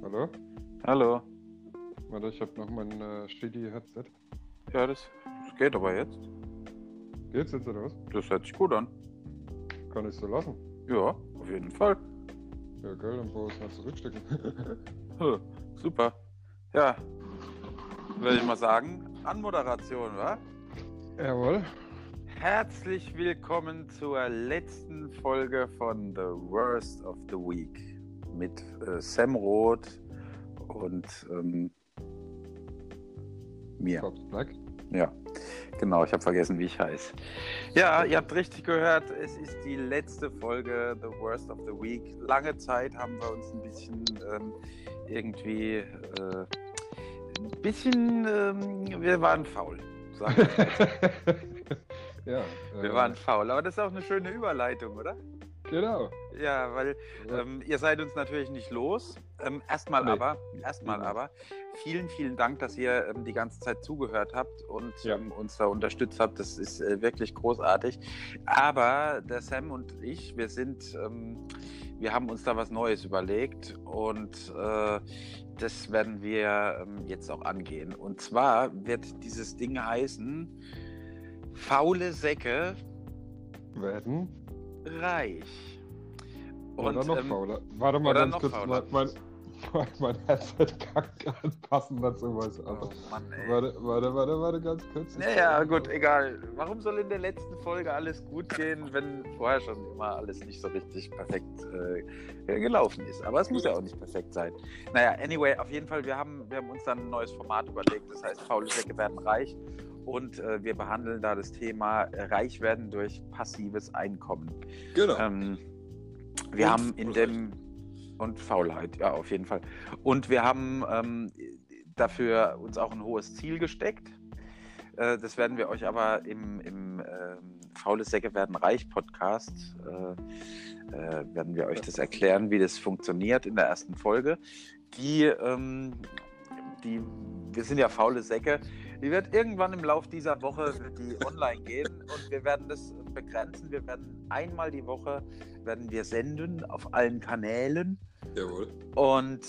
Hallo? Hallo. Warte, ich habe noch mein Shitty-Headset. Ja, das geht aber jetzt. Geht's jetzt oder was? Das hört sich gut an. Kann ich so lassen? Ja, auf jeden Fall. Ja, geil, dann brauche ich es mal zurückstecken. Super. Ja, würde ich mal sagen, Anmoderation, wa? Jawohl. Herzlich willkommen zur letzten Folge von The Worst of the Week mit Sam Roth und mir. Pops Black. Ja, genau, ich habe vergessen, wie ich heiße. Ja, ihr habt richtig gehört, es ist die letzte Folge The Worst of the Week. Lange Zeit haben wir uns ein bisschen wir waren faul, sagen wir. Ja. Wir waren faul, aber das ist auch eine schöne Überleitung, oder? Genau. Ja, weil ihr seid uns natürlich nicht los. Erstmal aber, vielen, vielen Dank, dass ihr die ganze Zeit zugehört habt und uns da unterstützt habt. Das ist wirklich großartig. Aber der Sam und ich, wir haben uns da was Neues überlegt und das werden wir jetzt auch angehen. Und zwar wird dieses Ding heißen: Faule Säcke werden reich. oder noch fauler. Warte mal ganz kurz, mein Headset kann anpassen dazu. Oh Mann, ey. Warte ganz kurz. Naja, gut, egal. Warum soll in der letzten Folge alles gut gehen, wenn vorher schon immer alles nicht so richtig perfekt gelaufen ist? Aber es muss ja auch nicht perfekt sein. Naja, anyway, auf jeden Fall, wir haben uns dann ein neues Format überlegt. Das heißt, faule Säcke werden reich. Und wir behandeln da das Thema reich werden durch passives Einkommen. Genau. Wir haben in dem... Und Faulheit, ja, auf jeden Fall. Und wir haben dafür uns auch ein hohes Ziel gesteckt. Das werden wir euch aber im Faule Säcke werden reich Podcast werden wir euch das erklären, wie das funktioniert in der ersten Folge. Wir sind ja faule Säcke. Die wird irgendwann im Laufe dieser Woche online gehen und wir werden das begrenzen. Wir werden einmal die Woche senden auf allen Kanälen. Jawohl. Und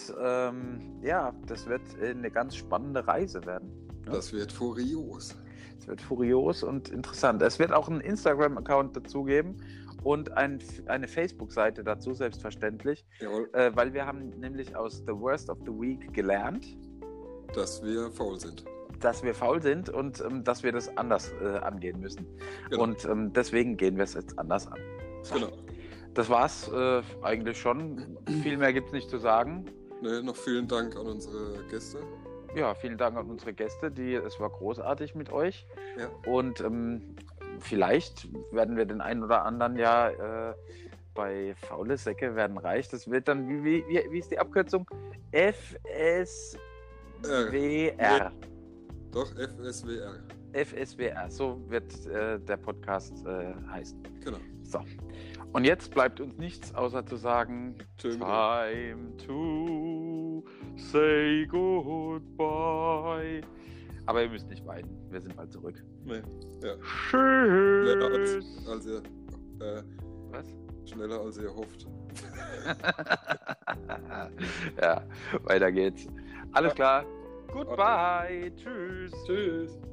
das wird eine ganz spannende Reise werden. Ne? Das wird furios. Es wird furios und interessant. Es wird auch einen Instagram-Account dazu geben und eine Facebook-Seite dazu, selbstverständlich. Jawohl. Weil wir haben nämlich aus The Worst of the Week gelernt, dass wir faul sind. Und dass wir das anders angehen müssen. Genau. Und deswegen gehen wir es jetzt anders an. So. Genau. Das war's eigentlich schon. Viel mehr gibt's nicht zu sagen. Nee, noch vielen Dank an unsere Gäste. Ja, vielen Dank an unsere Gäste. Es war großartig mit euch. Ja. Und vielleicht werden wir den einen oder anderen bei Faule Säcke werden reich. Das wird dann, wie ist die Abkürzung? FSWR. Doch, FSWR. FSWR, so wird der Podcast heißen. Genau. So. Und jetzt bleibt uns nichts, außer zu sagen: Schön. Time to say goodbye. Aber ihr müsst nicht weinen, wir sind bald zurück. Nee, ja. Tschüss. Schneller als ihr hofft. Ja, weiter geht's. Alles klar. Goodbye. Tschüss. Tschüss.